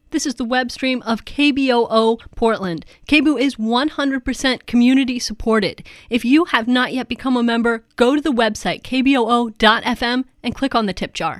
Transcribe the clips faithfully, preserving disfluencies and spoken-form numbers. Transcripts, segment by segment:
This is the web stream of K B O O Portland. K B O O is one hundred percent community supported. If you have not yet become a member, go to the website k b o o dot f m and click on the tip jar.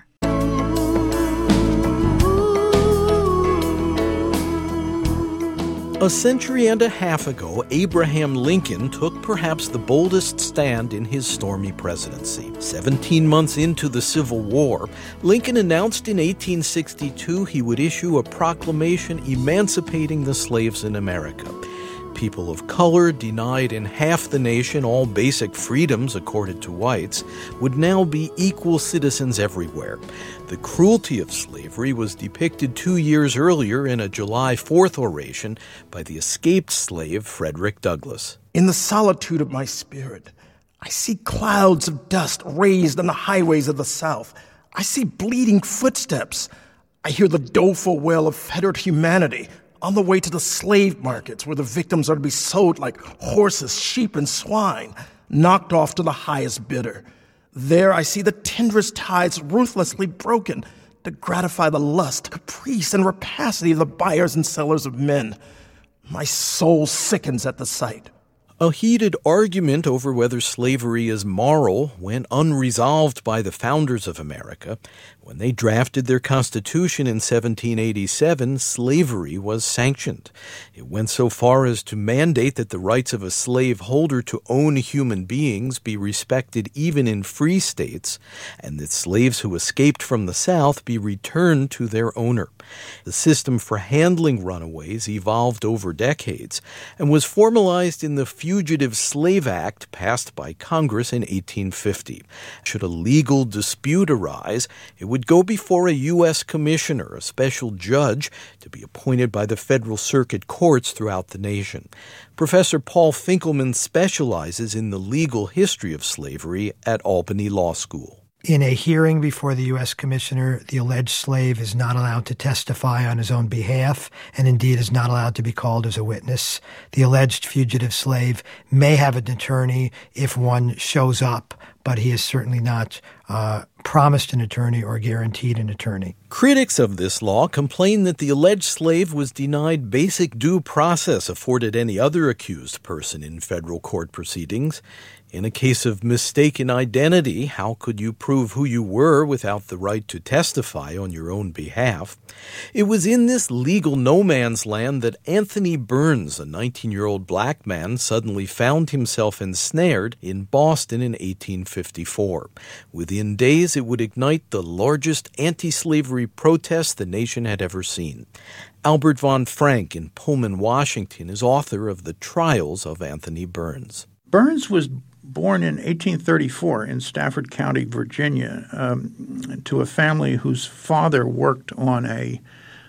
A century and a half ago, Abraham Lincoln took perhaps the boldest stand in his stormy presidency. Seventeen months into the Civil War, Lincoln announced in eighteen sixty-two he would issue a proclamation emancipating the slaves in America. People of color, denied in half the nation all basic freedoms accorded to whites, would now be equal citizens everywhere. The cruelty of slavery was depicted two years earlier in a July fourth oration by the escaped slave Frederick Douglass. In the solitude of my spirit, I see clouds of dust raised on the highways of the South. I see bleeding footsteps. I hear the doleful wail of fettered humanity on the way to the slave markets where the victims are to be sold like horses, sheep, and swine, knocked off to the highest bidder. There I see the tenderest ties ruthlessly broken to gratify the lust, caprice, and rapacity of the buyers and sellers of men. My soul sickens at the sight. A heated argument over whether slavery is moral went unresolved by the founders of America. When they drafted their Constitution in seventeen eighty-seven, slavery was sanctioned. It went so far as to mandate that the rights of a slaveholder to own human beings be respected even in free states, and that slaves who escaped from the South be returned to their owner. The system for handling runaways evolved over decades and was formalized in the Fugitive Slave Act passed by Congress in eighteen fifty. Should a legal dispute arise, it would go before a U S commissioner, a special judge, to be appointed by the federal circuit courts throughout the nation. Professor Paul Finkelman specializes in the legal history of slavery at Albany Law School. In a hearing before the U S commissioner, the alleged slave is not allowed to testify on his own behalf and indeed is not allowed to be called as a witness. The alleged fugitive slave may have an attorney if one shows up, but he is certainly not uh, promised an attorney or guaranteed an attorney. Critics of this law complain that the alleged slave was denied basic due process afforded any other accused person in federal court proceedings. In a case of mistaken identity, how could you prove who you were without the right to testify on your own behalf? It was in this legal no-man's land that Anthony Burns, a nineteen-year-old black man, suddenly found himself ensnared in Boston in eighteen fifty-four. Within days, it would ignite the largest anti-slavery protest the nation had ever seen. Albert von Frank in Pullman, Washington, is author of The Trials of Anthony Burns. Burns was born in eighteen thirty-four in Stafford County, Virginia, um, to a family whose father worked on a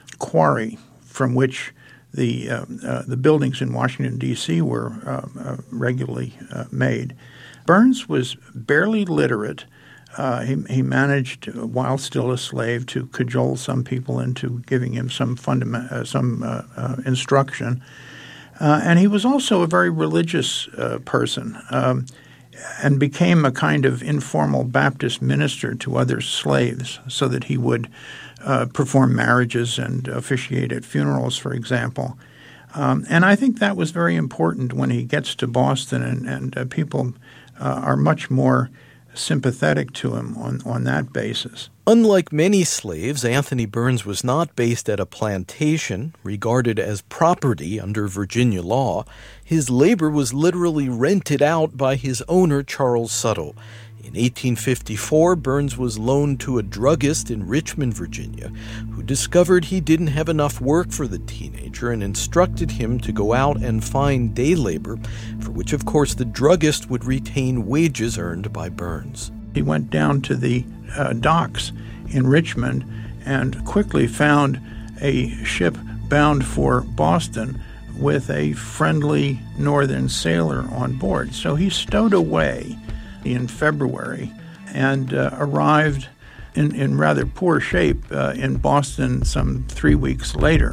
quarry from which the uh, uh, the buildings in Washington, D C were uh, uh, regularly uh, made. Burns was barely literate. Uh, he, he managed, while still a slave, to cajole some people into giving him some fundament, uh, some uh, uh, instruction. Uh, and he was also a very religious uh, person um, and became a kind of informal Baptist minister to other slaves so that he would uh, perform marriages and officiate at funerals, for example. Um, and I think that was very important when he gets to Boston, and, and uh, people uh, are much more sympathetic to him on, on that basis. Unlike many slaves, Anthony Burns was not based at a plantation, regarded as property under Virginia law. His labor was literally rented out by his owner, Charles Suttle. In eighteen fifty-four, Burns was loaned to a druggist in Richmond, Virginia, who discovered he didn't have enough work for the teenager and instructed him to go out and find day labor, for which, of course, the druggist would retain wages earned by Burns. He went down to the uh, docks in Richmond and quickly found a ship bound for Boston with a friendly northern sailor on board. So he stowed away in February and uh, arrived in, in rather poor shape uh, in Boston some three weeks later.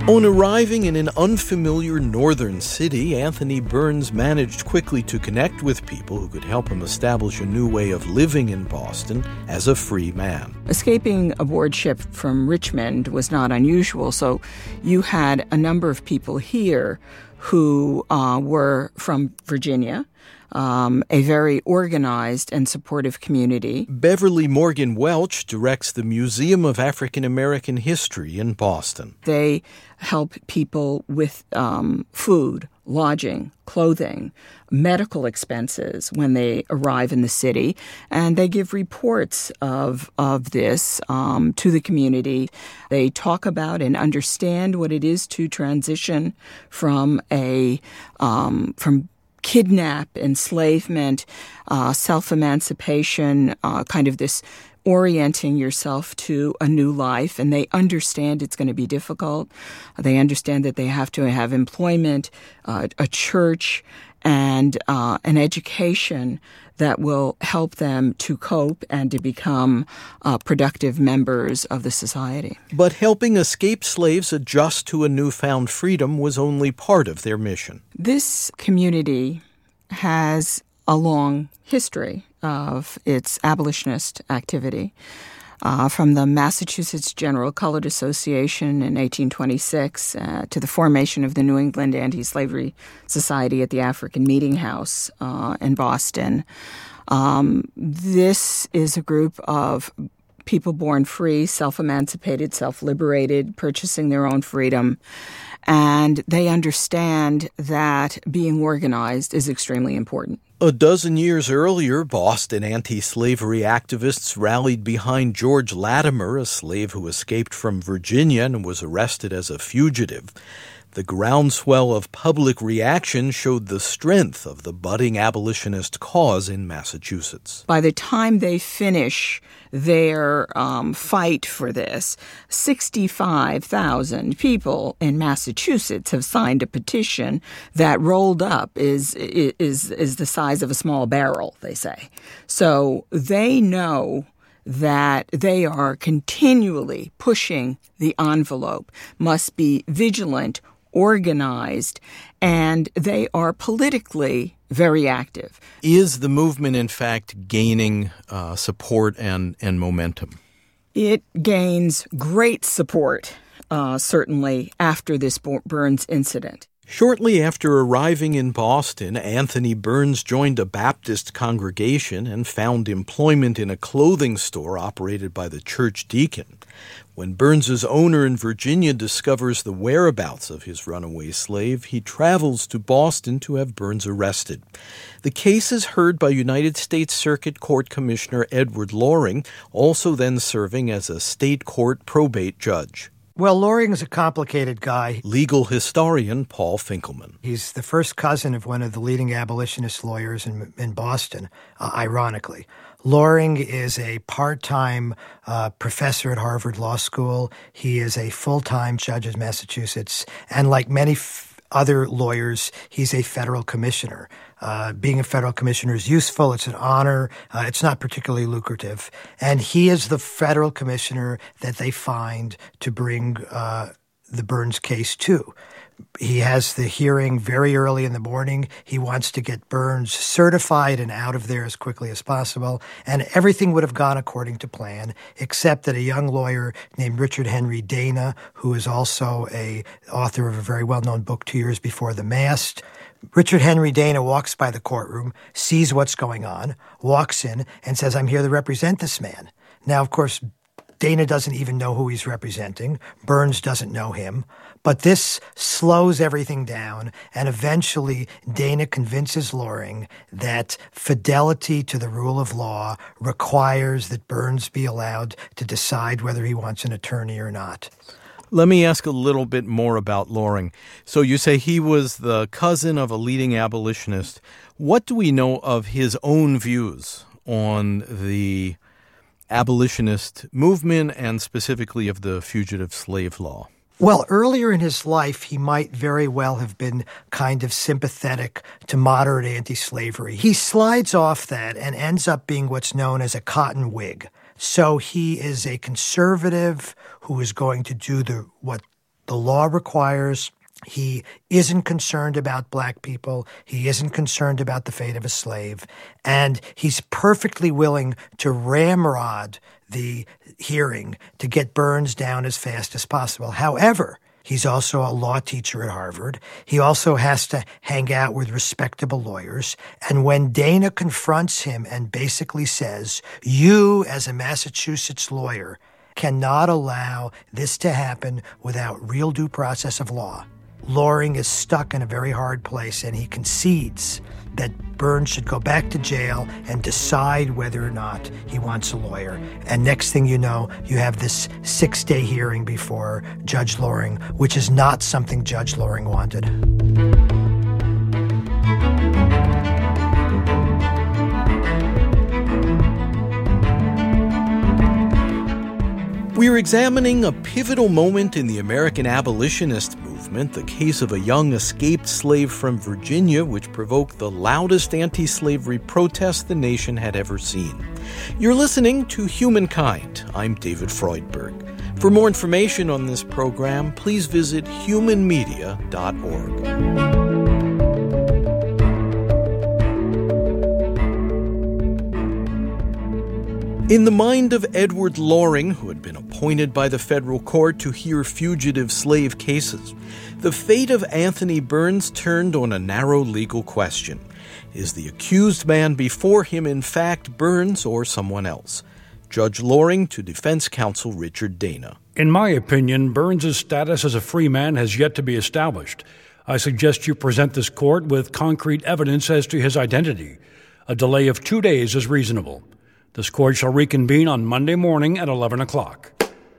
On arriving in an unfamiliar northern city, Anthony Burns managed quickly to connect with people who could help him establish a new way of living in Boston as a free man. Escaping aboard ship from Richmond was not unusual, so you had a number of people here who uh, were from Virginia, Um, a very organized and supportive community. Beverly Morgan Welch directs the Museum of African American History in Boston. They help people with um, food, lodging, clothing, medical expenses when they arrive in the city, and they give reports of of this um, to the community. They talk about and understand what it is to transition from a um, from kidnap, enslavement, uh, self-emancipation, uh, kind of this orienting yourself to a new life. And they understand it's going to be difficult. They understand that they have to have employment, uh, a church, and uh, an education that will help them to cope and to become uh, productive members of the society. But helping escaped slaves adjust to a newfound freedom was only part of their mission. This community has a long history of its abolitionist activity. Uh, from the Massachusetts General Colored Association in eighteen twenty-six uh, to the formation of the New England Anti-Slavery Society at the African Meeting House uh, in Boston. Um, this is a group of people born free, self-emancipated, self-liberated, purchasing their own freedom. And they understand that being organized is extremely important. A dozen years earlier, Boston anti-slavery activists rallied behind George Latimer, a slave who escaped from Virginia and was arrested as a fugitive. The groundswell of public reaction showed the strength of the budding abolitionist cause in Massachusetts. By the time they finish their um, fight for this, sixty-five thousand people in Massachusetts have signed a petition that rolled up is, is, is the size of a small barrel, they say. So they know that they are continually pushing the envelope, must be vigilant, organized, and they are politically very active. Is the movement, in fact, gaining uh, support and, and momentum? It gains great support, uh, certainly, after this Burns incident. Shortly after arriving in Boston, Anthony Burns joined a Baptist congregation and found employment in a clothing store operated by the church deacon. When Burns's owner in Virginia discovers the whereabouts of his runaway slave, he travels to Boston to have Burns arrested. The case is heard by United States Circuit Court Commissioner Edward Loring, also then serving as a state court probate judge. Well, Loring is a complicated guy. Legal historian Paul Finkelman. He's the first cousin of one of the leading abolitionist lawyers in, in Boston, uh, ironically. Loring is a part-time uh, professor at Harvard Law School. He is a full-time judge in Massachusetts. And like many f- other lawyers, he's a federal commissioner. Uh, being a federal commissioner is useful. It's an honor. Uh, it's not particularly lucrative. And he is the federal commissioner that they find to bring uh, the Burns case to. He has the hearing very early in the morning. He wants to get Burns certified and out of there as quickly as possible. And everything would have gone according to plan, except that a young lawyer named Richard Henry Dana, who is also a author of a very well-known book, Two Years Before the Mast, Richard Henry Dana walks by the courtroom, sees what's going on, walks in, and says, "I'm here to represent this man." Now, of course, Dana doesn't even know who he's representing. Burns doesn't know him. But this slows everything down, and eventually Dana convinces Loring that fidelity to the rule of law requires that Burns be allowed to decide whether he wants an attorney or not. Let me ask a little bit more about Loring. So you say he was the cousin of a leading abolitionist. What do we know of his own views on the abolitionist movement and specifically of the fugitive slave law? Well, earlier in his life, he might very well have been kind of sympathetic to moderate anti-slavery. He slides off that and ends up being what's known as a cotton Whig. So he is a conservative who is going to do the what The law requires he isn't concerned about black people. He isn't concerned about the fate of a slave. And he's perfectly willing to ramrod the hearing to get Burns down as fast as possible. However, he's also a law teacher at Harvard. He also has to hang out with respectable lawyers. And when Dana confronts him and basically says, you as a Massachusetts lawyer cannot allow this to happen without real due process of law, Loring is stuck in a very hard place, and he concedes that Burns should go back to jail and decide whether or not he wants a lawyer. And next thing you know, you have this six-day hearing before Judge Loring, which is not something Judge Loring wanted. We're examining a pivotal moment in the American abolitionist movement, the case of a young escaped slave from Virginia, which provoked the loudest anti-slavery protest the nation had ever seen. You're listening to Humankind. I'm David Freudberg. For more information on this program, please visit human media dot org. In the mind of Edward Loring, who had been appointed by the federal court to hear fugitive slave cases, the fate of Anthony Burns turned on a narrow legal question. Is the accused man before him in fact Burns or someone else? Judge Loring to defense counsel Richard Dana. In my opinion, Burns' status as a free man has yet to be established. I suggest you present this court with concrete evidence as to his identity. A delay of two days is reasonable. This court shall reconvene on Monday morning at eleven o'clock.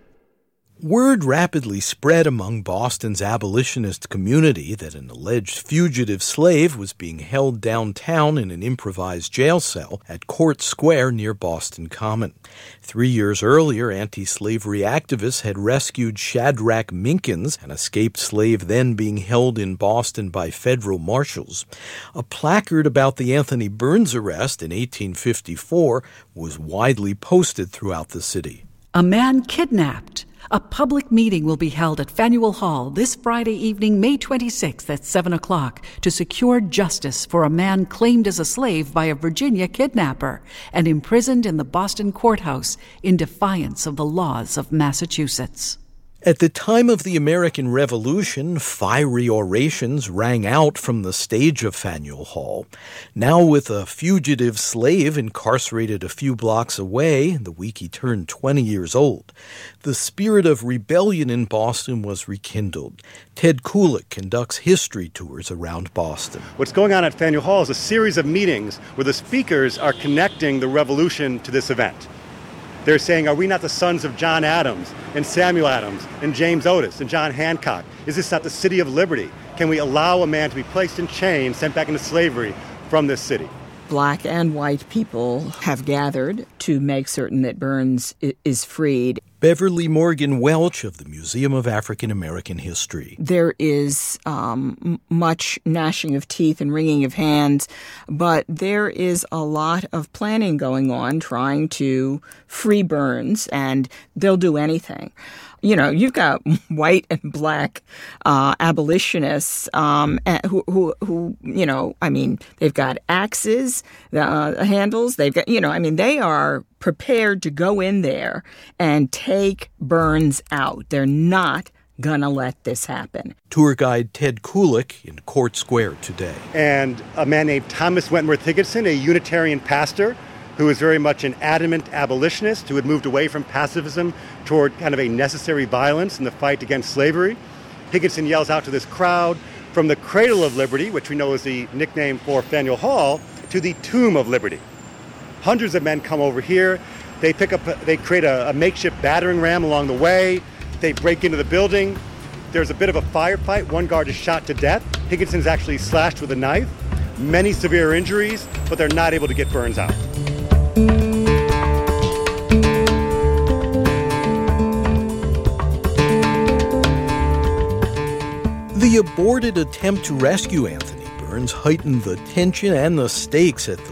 Word rapidly spread among Boston's abolitionist community that an alleged fugitive slave was being held downtown in an improvised jail cell at Court Square near Boston Common. Three years earlier, anti-slavery activists had rescued Shadrach Minkins, an escaped slave then being held in Boston by federal marshals. A placard about the Anthony Burns arrest in eighteen fifty-four was widely posted throughout the city. A man kidnapped. A public meeting will be held at Faneuil Hall this Friday evening, May twenty-sixth at seven o'clock to secure justice for a man claimed as a slave by a Virginia kidnapper and imprisoned in the Boston courthouse in defiance of the laws of Massachusetts. At the time of the American Revolution, fiery orations rang out from the stage of Faneuil Hall. Now with a fugitive slave incarcerated a few blocks away, the week he turned twenty years old, the spirit of rebellion in Boston was rekindled. Ted Kulik conducts history tours around Boston. What's going on at Faneuil Hall is a series of meetings where the speakers are connecting the revolution to this event. They're saying, are we not the sons of John Adams and Samuel Adams and James Otis and John Hancock? Is this not the city of liberty? Can we allow a man to be placed in chains, sent back into slavery from this city? Black and white people have gathered to make certain that Burns is freed. Beverly Morgan Welch of the Museum of African American History. There is um, much gnashing of teeth and wringing of hands, but there is a lot of planning going on trying to free Burns, and they'll do anything. You know, you've got white and black uh, abolitionists um, who, who, who, you know, I mean, they've got axes, uh, handles. They've got, you know, I mean, they are prepared to go in there and take Burns out. They're not going to let this happen. Tour guide Ted Kulik in Court Square today. And a man named Thomas Wentworth Higginson, a Unitarian pastor, who was very much an adamant abolitionist, who had moved away from pacifism toward kind of a necessary violence in the fight against slavery. Higginson yells out to this crowd, from the Cradle of Liberty, which we know is the nickname for Faneuil Hall, to the Tomb of Liberty. Hundreds of men come over here. They pick up, they create a, a makeshift battering ram along the way. They break into the building. There's a bit of a firefight. One guard is shot to death. Higginson's actually slashed with a knife. Many severe injuries, but they're not able to get Burns out. The aborted attempt to rescue Anthony Burns heightened the tension and the stakes at the legal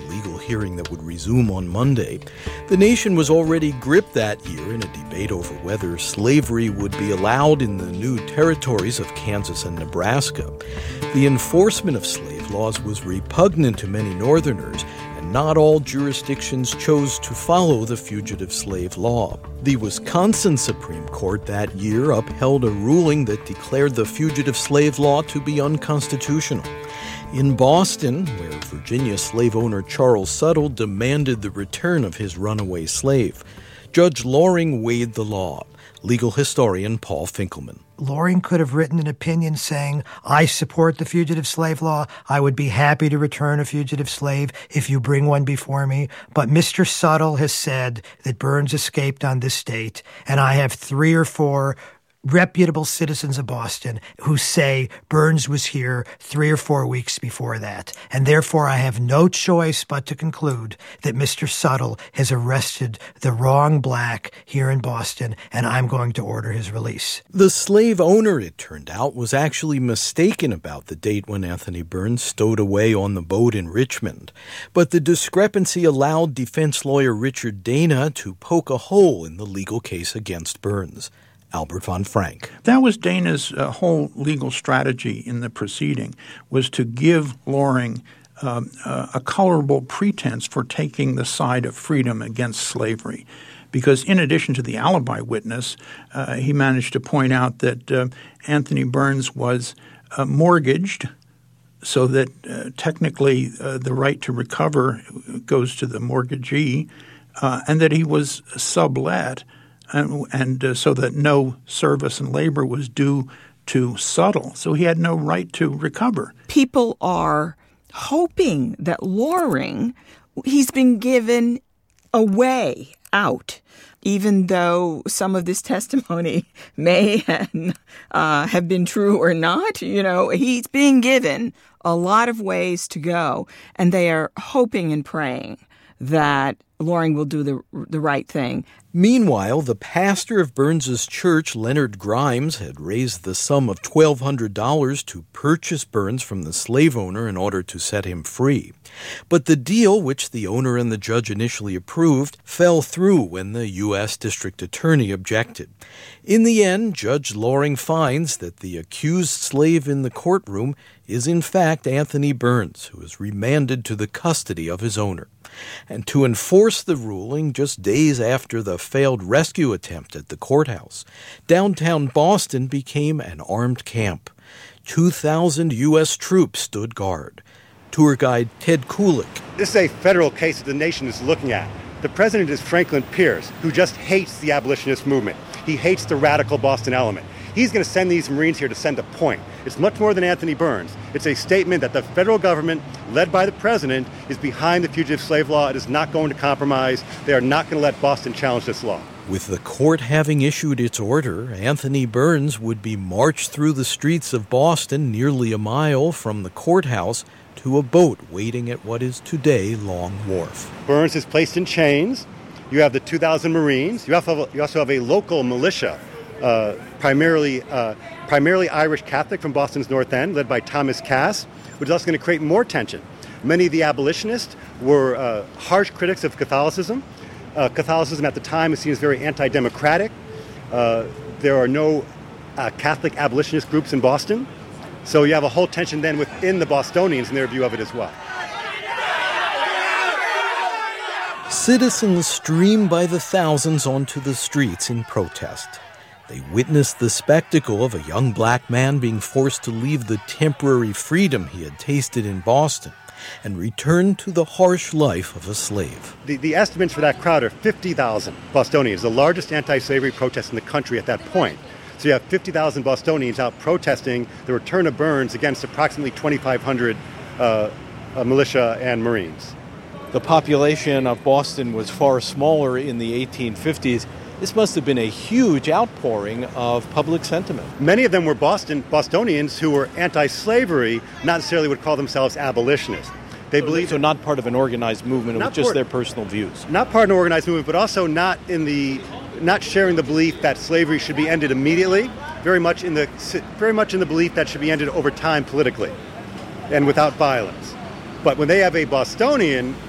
hearing that would resume on Monday. The nation was already gripped that year in a debate over whether slavery would be allowed in the new territories of Kansas and Nebraska. The enforcement of slave laws was repugnant to many Northerners, and not all jurisdictions chose to follow the fugitive slave law. The Wisconsin Supreme Court that year upheld a ruling that declared the fugitive slave law to be unconstitutional. In Boston, where Virginia slave owner Charles Suttle demanded the return of his runaway slave, Judge Loring weighed the law. Legal historian Paul Finkelman. Loring could have written an opinion saying, I support the fugitive slave law. I would be happy to return a fugitive slave if you bring one before me. But Mister Suttle has said that Burns escaped on this date, and I have three or four reputable citizens of Boston who say Burns was here three or four weeks before that. And therefore, I have no choice but to conclude that Mister Suttle has arrested the wrong black here in Boston, and I'm going to order his release. The slave owner, it turned out, was actually mistaken about the date when Anthony Burns stowed away on the boat in Richmond. But the discrepancy allowed defense lawyer Richard Dana to poke a hole in the legal case against Burns. Albert von Frank. That was Dana's uh, whole legal strategy in the proceeding, was to give Loring um, uh, a colorable pretense for taking the side of freedom against slavery. Because in addition to the alibi witness, uh, he managed to point out that uh, Anthony Burns was uh, mortgaged, so that uh, technically uh, the right to recover goes to the mortgagee, uh, and that he was sublet, and, and uh, so that no service and labor was due to Suttle. So he had no right to recover. People are hoping that Loring, he's been given a way out, even though some of this testimony may uh, have been true or not. You know, he's being given a lot of ways to go, and they are hoping and praying that Loring will do the the right thing. Meanwhile, the pastor of Burns's church, Leonard Grimes, had raised the sum of twelve hundred dollars to purchase Burns from the slave owner in order to set him free. But the deal, which the owner and the judge initially approved, fell through when the U S District Attorney objected. In the end, Judge Loring finds that the accused slave in the courtroom is in fact Anthony Burns, who is remanded to the custody of his owner. And to enforce the ruling just days after the failed rescue attempt at the courthouse, downtown Boston became an armed camp. two thousand U S troops stood guard. Tour guide Ted Kulik. This is a federal case that the nation is looking at. The president is Franklin Pierce, who just hates the abolitionist movement. He hates the radical Boston element. He's going to send these Marines here to send a point. It's much more than Anthony Burns. It's a statement that the federal government, led by the president, is behind the fugitive slave law. It is not going to compromise. They are not going to let Boston challenge this law. With the court having issued its order, Anthony Burns would be marched through the streets of Boston, nearly a mile from the courthouse, to a boat waiting at what is today Long Wharf. Burns is placed in chains. You have the two thousand Marines. You also have a, you also have a local militia, uh, primarily uh, primarily Irish Catholic from Boston's North End, led by Thomas Cass, which is also going to create more tension. Many of the abolitionists were uh, harsh critics of Catholicism. Uh, Catholicism at the time is seen as very anti-democratic. Uh, there are no uh, Catholic abolitionist groups in Boston. So you have a whole tension then within the Bostonians and their view of it as well. Citizens streamed by the thousands onto the streets in protest. They witnessed the spectacle of a young black man being forced to leave the temporary freedom he had tasted in Boston and return to the harsh life of a slave. The, the estimates for that crowd are fifty thousand Bostonians, the largest anti-slavery protest in the country at that point. So you have fifty thousand Bostonians out protesting the return of Burns against approximately twenty-five hundred uh, uh, militia and Marines. The population of Boston was far smaller in the eighteen fifties. This must have been a huge outpouring of public sentiment. Many of them were Boston Bostonians who were anti-slavery, not necessarily would call themselves abolitionists. They so, believe so not part of an organized movement, it was just part, their personal views. Not part of an organized movement, but also not in the not sharing the belief that slavery should be ended immediately. Very much in the very much in the belief that should be ended over time politically, and without violence. But when they have a Bostonian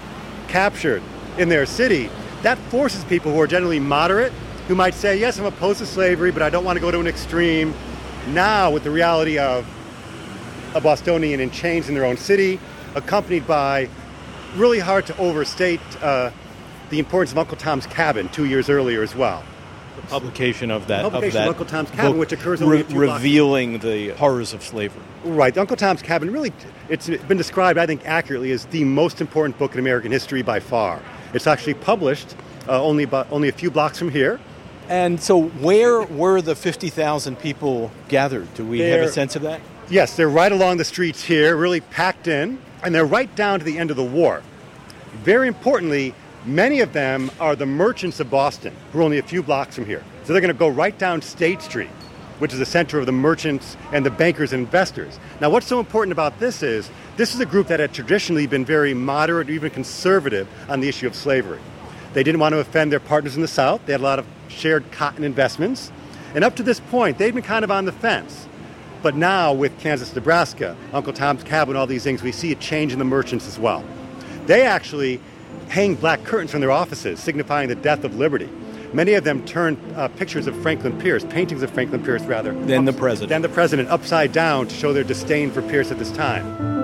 captured in their city, that forces people who are generally moderate, who might say, yes, I'm opposed to slavery, but I don't want to go to an extreme. Now, with the reality of a Bostonian in chains in their own city, accompanied by really hard to overstate uh, the importance of Uncle Tom's Cabin two years earlier as well. The publication of that, publication of that of Uncle Tom's Cabin, book, which occurs only re- a few revealing blocks. The horrors of slavery. Right. Uncle Tom's Cabin, really, it's been described, I think, accurately as the most important book in American history by far. It's actually published uh, only about only a few blocks from here. And so where were the fifty thousand people gathered? Do we They're, have a sense of that? Yes, they're right along the streets here, really packed in, and they're right down to the end of the war. Very importantly, many of them are the merchants of Boston, who are only a few blocks from here. So they're going to go right down State Street, which is the center of the merchants and the bankers and investors. Now, what's so important about this is, this is a group that had traditionally been very moderate or even conservative on the issue of slavery. They didn't want to offend their partners in the South. They had a lot of shared cotton investments. And up to this point, they'd been kind of on the fence. But now, with Kansas, Nebraska, Uncle Tom's Cabin, all these things, we see a change in the merchants as well. They actually hang black curtains from their offices, signifying the death of liberty. Many of them turn uh, pictures of Franklin Pierce, paintings of Franklin Pierce, rather. Then the president. Then the president, upside down to show their disdain for Pierce at this time.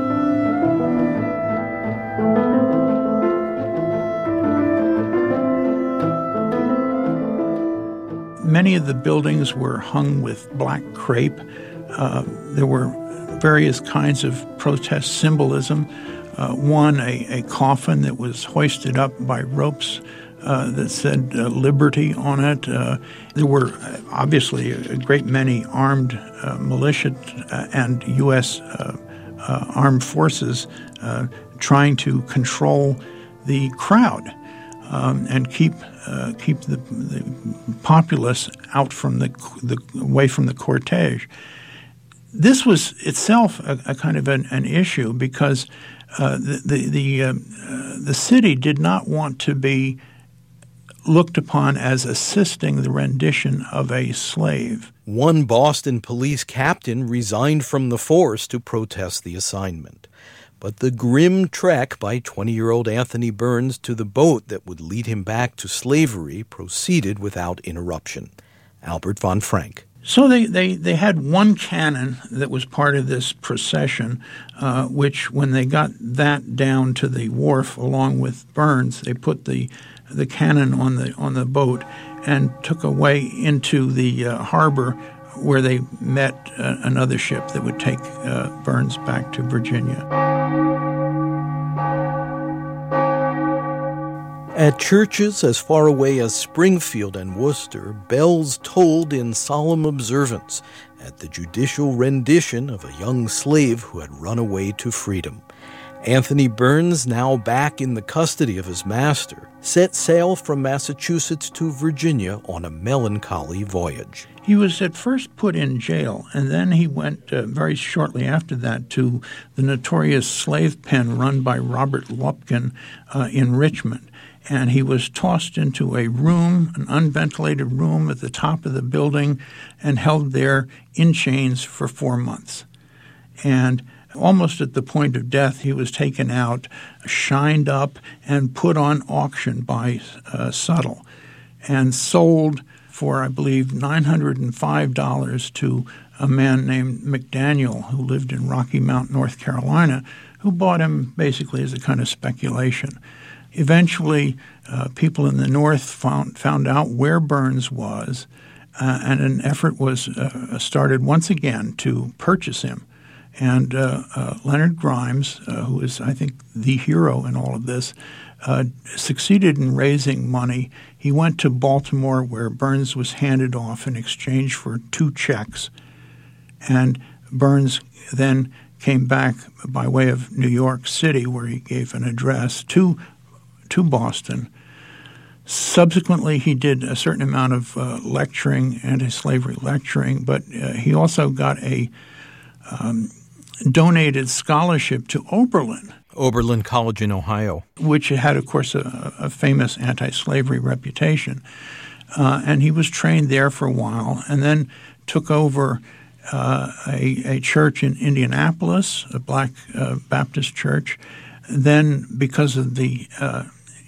Many of the buildings were hung with black crepe. Uh, there were various kinds of protest symbolism. Uh, one, a, a coffin that was hoisted up by ropes uh, that said uh, liberty on it. Uh, there were uh, obviously a, a great many armed uh, militia uh, and U S uh, uh, armed forces uh, trying to control the crowd um, and keep uh, keep the, the populace out from the, the away from the cortege. This was itself a, a kind of an, an issue because uh, the the the, uh, uh, the city did not want to be looked upon as assisting the rendition of a slave. One Boston police captain resigned from the force to protest the assignment. But the grim trek by twenty-year-old Anthony Burns to the boat that would lead him back to slavery proceeded without interruption. Albert von Frank. So they, they, they had one cannon that was part of this procession, uh, which when they got that down to the wharf along with Burns, they put the the cannon on the on the boat and took away into the uh, harbor where they met uh, another ship that would take uh, Burns back to Virginia. At churches as far away as Springfield and Worcester, bells tolled in solemn observance at the judicial rendition of a young slave who had run away to freedom. Anthony Burns, now back in the custody of his master, set sail from Massachusetts to Virginia on a melancholy voyage. He was at first put in jail, and then he went uh, very shortly after that to the notorious slave pen run by Robert Lupkin uh, in Richmond. And he was tossed into a room, an unventilated room at the top of the building, and held there in chains for four months. And almost at the point of death, he was taken out, shined up, and put on auction by uh, Suttle, and sold for, I believe, nine hundred five dollars to a man named McDaniel who lived in Rocky Mount, North Carolina, who bought him basically as a kind of speculation. Eventually, uh, people in the North found, found out where Burns was, uh, and an effort was uh, started once again to purchase him. And uh, uh, Leonard Grimes, uh, who is, I think, the hero in all of this, uh, succeeded in raising money. He went to Baltimore, where Burns was handed off in exchange for two checks. And Burns then came back by way of New York City, where he gave an address to to Boston. Subsequently, he did a certain amount of uh, lecturing, anti-slavery lecturing, but uh, he also got a um, donated scholarship to Oberlin. Oberlin College in Ohio. Which had, of course, a, a famous anti-slavery reputation. Uh, and he was trained there for a while and then took over uh, a, a church in Indianapolis, a black uh, Baptist church. Then, because of the uh,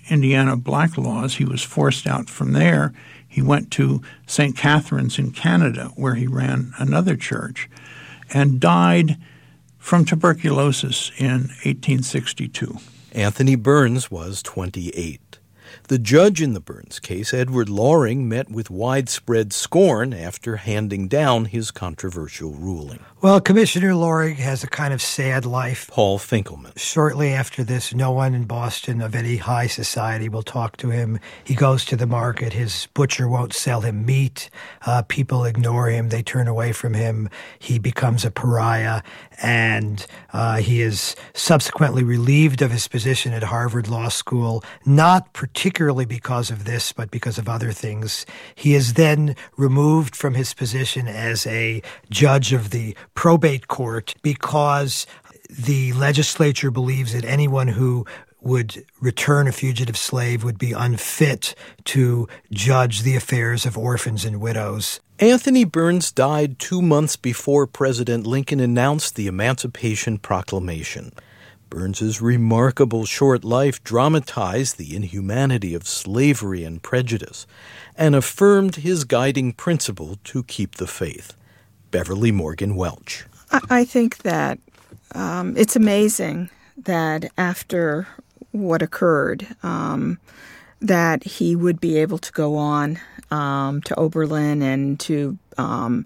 Indiana black laws, he was forced out from there. He went to Saint Catherine's in Canada, where he ran another church, and died from tuberculosis in eighteen sixty-two. Anthony Burns was twenty-eight. The judge in the Burns case, Edward Loring, met with widespread scorn after handing down his controversial ruling. Well, Commissioner Loring has a kind of sad life. Paul Finkelman. Shortly after this, no one in Boston of any high society will talk to him. He goes to the market. His butcher won't sell him meat. Uh, people ignore him. They turn away from him. He becomes a pariah, and uh, he is subsequently relieved of his position at Harvard Law School, not particularly because of this, but because of other things. He is then removed from his position as a judge of the probate court because the legislature believes that anyone who would return a fugitive slave would be unfit to judge the affairs of orphans and widows. Anthony Burns died two months before President Lincoln announced the Emancipation Proclamation. Burns's remarkable short life dramatized the inhumanity of slavery and prejudice and affirmed his guiding principle to keep the faith. Beverly Morgan Welch. I think that um, it's amazing that after what occurred, um, that he would be able to go on um, to Oberlin and to um,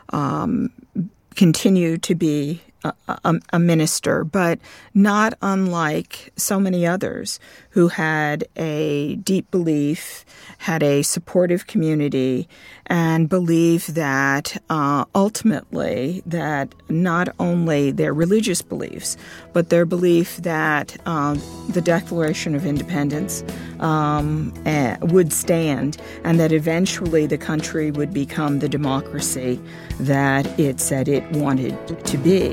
um, continue to be a, a, a minister, but not unlike so many others who had a deep belief, had a supportive community, and believed that uh, ultimately that not only their religious beliefs, but their belief that uh, the Declaration of Independence um, uh, would stand, and that eventually the country would become the democracy that it said it wanted to be.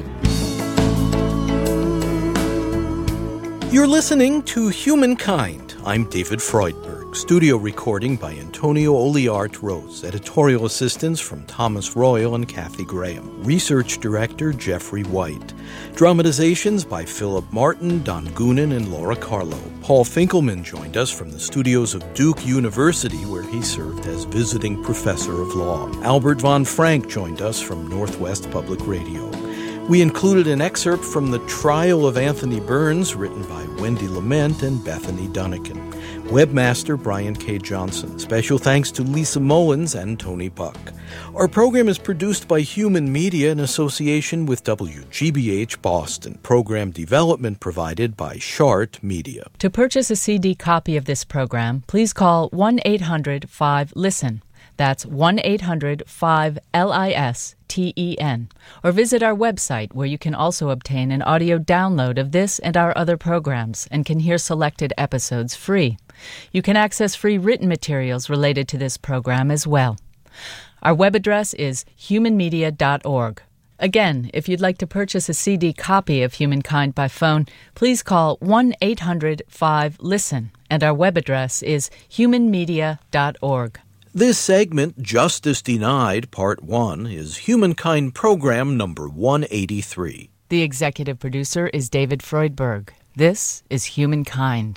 You're listening to Humankind. I'm David Freudberg. Studio recording by Antonio Oliart Rose. Editorial assistance from Thomas Royal and Kathy Graham. Research director Jeffrey White. Dramatizations by Philip Martin, Don Goonan, and Laura Carlo. Paul Finkelman joined us from the studios of Duke University, where he served as visiting professor of law. Albert von Frank joined us from Northwest Public Radio. We included an excerpt from The Trial of Anthony Burns, written by Wendy Lament and Bethany Dunnican. Webmaster Brian K. Johnson. Special thanks to Lisa Mullins and Tony Buck. Our program is produced by Human Media in association with W G B H Boston. Program development provided by Shart Media. To purchase a C D copy of this program, please call one eight hundred five listen. That's one eight hundred five L I S T E N. Or visit our website, where you can also obtain an audio download of this and our other programs and can hear selected episodes free. You can access free written materials related to this program as well. Our web address is human media dot org. Again, if you'd like to purchase a C D copy of Humankind by phone, please call one eight hundred five listen, and our web address is human media dot org. This segment, Justice Denied, Part one, is Humankind Program number one eighty-three. The executive producer is David Freudberg. This is Humankind.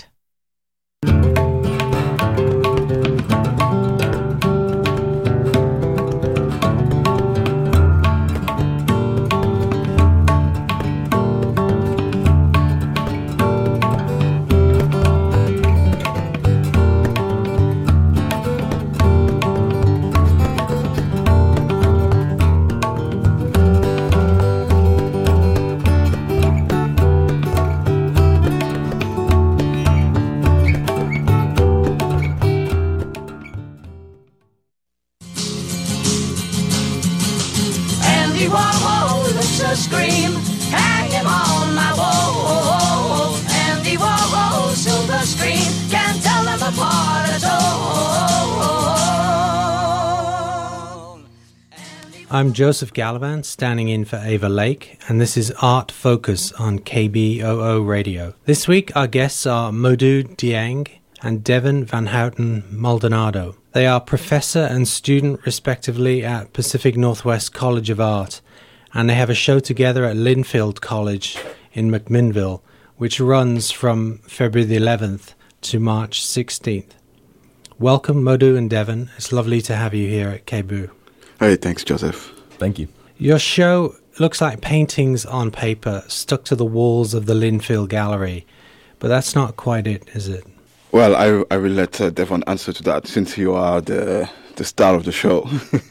I'm Joseph Gallivan, standing in for Ava Lake, and this is Art Focus on K B O O Radio. This week, our guests are Modou Dieng and Devin Van Houten Maldonado. They are professor and student, respectively, at Pacific Northwest College of Art, and they have a show together at Linfield College in McMinnville, which runs from February the eleventh to March sixteenth. Welcome, Madhu and Devon. It's lovely to have you here at K B O O. Hey, thanks, Joseph. Thank you. Your show looks like paintings on paper stuck to the walls of the Linfield Gallery, but that's not quite it, is it? Well, I I will let uh, Devon answer to that, since you are the the star of the show.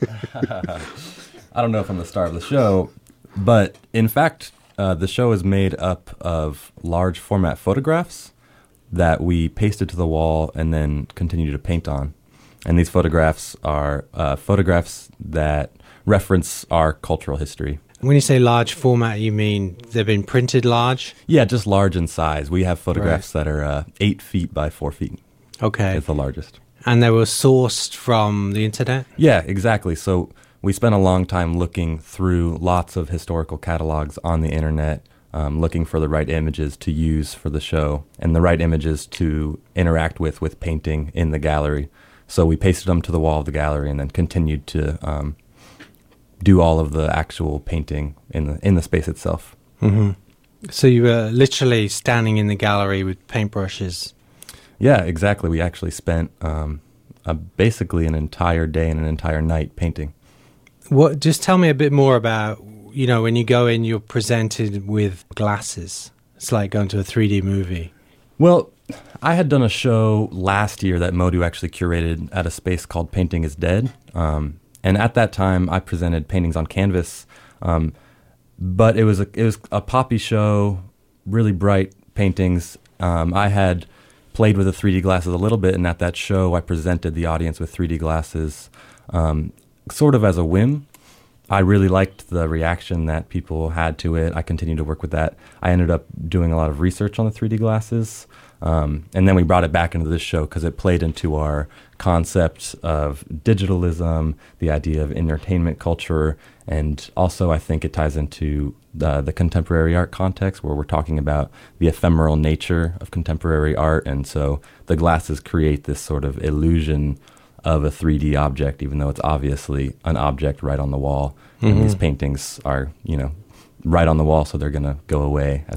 I don't know if I'm the star of the show, but in fact, uh, the show is made up of large format photographs that we pasted to the wall and then continue to paint on. And these photographs are uh, photographs that reference our cultural history. When you say large format, you mean they've been printed large? Yeah, just large in size. We have photographs Right. that are uh, eight feet by four feet. Okay. It's the largest. And they were sourced from the internet? Yeah, exactly. So we spent a long time looking through lots of historical catalogs on the internet, um, looking for the right images to use for the show and the right images to interact with with painting in the gallery. So we pasted them to the wall of the gallery and then continued to um, do all of the actual painting in the in the space itself. Mm-hmm. So you were literally standing in the gallery with paintbrushes? Yeah, exactly. We actually spent um, uh, basically an entire day and an entire night painting. What? Just tell me a bit more about, you know, when you go in, you're presented with glasses. It's like going to a three D movie. Well, I had done a show last year that Madhu actually curated at a space called Painting is Dead. Um, and at that time, I presented paintings on canvas. Um, but it was a, it was a poppy show, really bright paintings. Um, I had played with the three D glasses a little bit, and at that show, I presented the audience with three D glasses. Um, sort of as a whim. I really liked the reaction that people had to it. I continued to work with that. I ended up doing a lot of research on the three D glasses, um, and then we brought it back into this show because it played into our concept of digitalism, the idea of entertainment culture, and also I think it ties into the, the contemporary art context where we're talking about the ephemeral nature of contemporary art, and so the glasses create this sort of illusion of a three D object, even though it's obviously an object right on the wall. Mm-hmm. And these paintings are, you know, right on the wall, so they're going to go away as